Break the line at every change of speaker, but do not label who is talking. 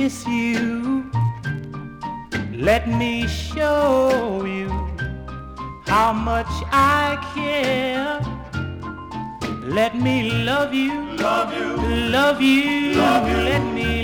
kiss you. Let me show you how much I care. Let me love you, love you, love you, love you. Let me